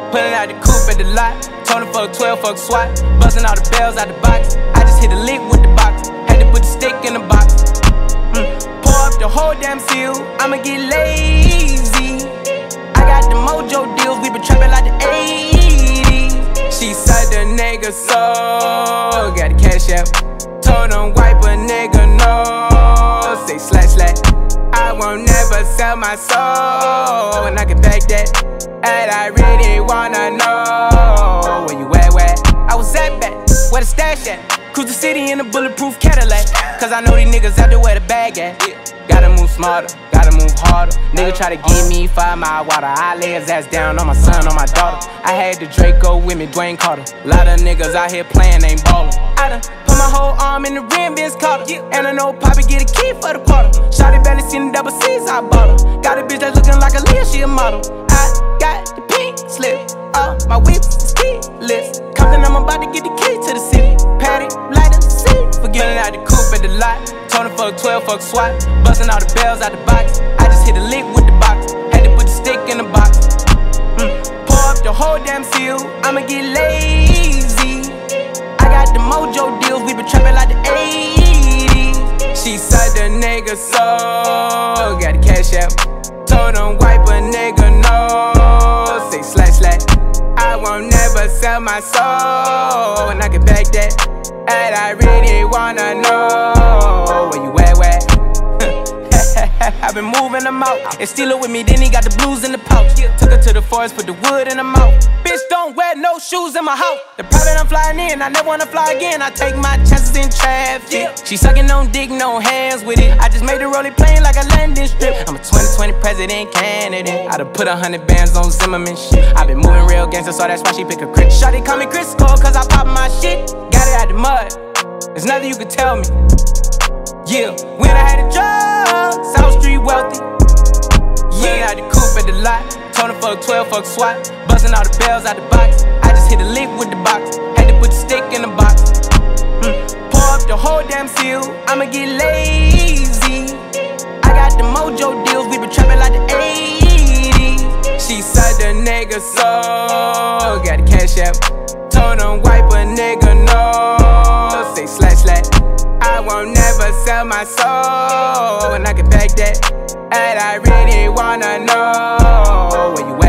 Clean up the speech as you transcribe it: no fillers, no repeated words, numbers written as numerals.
Pulling out the coupe at the lot. Told him fuck 12, fuck SWAT. Busting all the bells out the box. I just hit a lick with the box. Had to put the stick in the box. Pour up the whole damn seal. I'ma get lazy. I got the mojo deals. We been trapping like the 80s. She said the nigga so. Got the cash out. Told him wipe a nigga no. Say slash slash. I won't never sell my soul. And I can back that. And I really wanna know where you at, where? I was at back, where the stash at? Cruise the city in a bulletproof Cadillac. Cause I know these niggas out there where the bag at. Gotta move smarter, gotta move harder. Nigga try to give me 5 mile water. I lay his ass down on my son, on my daughter. I had the Draco with me, Dwayne Carter. Lot of niggas out here playing, ain't ballin'. I done put my whole arm in the rim, Vince Carter. And I know Poppy get a key for the quarter. Shawty barely seen the double C's, I bought her. Got a bitch that's looking like a Leah, she a model. I got the pink slip, my whip is keyless. Compton, I'm about to get the key to the city. Patty, light up the seat. Forgetting out the coupe at the lot. Told him fuck 12, fuck SWAT. Busting all the bells out the box. I just hit a lick with the box. Had to put the stick in the box. Pour up the whole damn seal. I'ma get lazy. I got the mojo deals. We been trapping like the 80s. She said the nigga so. Got the cash out. Told him wipe a nigga no. Say slash slash. I won't never sell my soul. And I can back that. And I really wanna know where you at, where? I've been moving them out. And steal it with me, then he got the blues in the pouch. Took her to the forest, put the wood in her mouth. Bitch, don't wear no shoes in my house. The private I'm flying in, I never wanna fly again. I take my chances in traffic. She sucking on dick, no hands with it. I just made the rolling plane like a landing strip. I'm a 2020 president candidate. I done put 100 bands on Zimmerman shit. I been moving real gangster, so that's why she pick a crit. Shawty call me Crisco, cause I pop my shit. Got it out the mud, there's nothing you can tell me. Yeah, when I had a job, South Street wealthy. Yeah, out the coupe at the lot. Told him fuck 12, fuck SWAT. Busting all the bells out the box. I just hit a lick with the box. Had to put the stick in the box. Pour up the whole damn seal. I'ma get lazy. I got the mojo deals. We been trapping like the 80s. She said the nigga so. Got the cash out. Told him wipe a nigga no. Say slash slash. I won't never sell my soul. And I can back that. And I really wanna know where you